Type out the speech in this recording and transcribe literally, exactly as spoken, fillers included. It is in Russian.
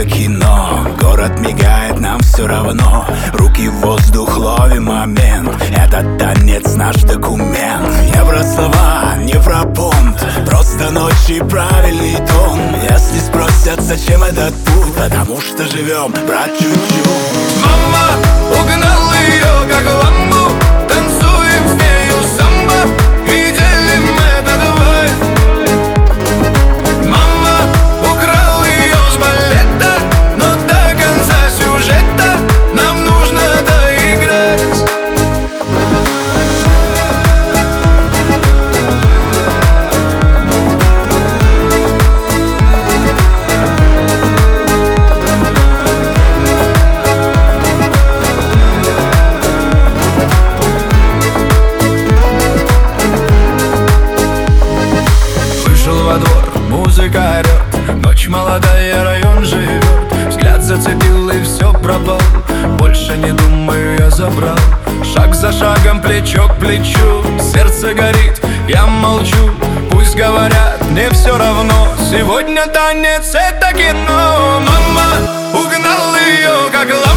будто кино. Город мигает, нам все равно. Руки в воздух, ловим момент. Этот танец наш документ. Не про слова, не про понт, просто ночь и правильный тон. Если спросят, зачем этот путь, потому что живем, брат, чуть-чуть. Мама, угнал ее, как ламбу. Танцуем с нею самбо и делим этот вайб. Мама, украл ее с балета, но до конца сюжета нам нужно доиграть. Во двор, музыка орёт, ночь молодая, район живет. Взгляд зацепил и все пропал, больше не думаю, я забрал. Шаг за шагом, плечо к плечу, сердце горит, я молчу. Пусть говорят, мне все равно, сегодня танец это кино. Мама, угнал ее, как ламбу.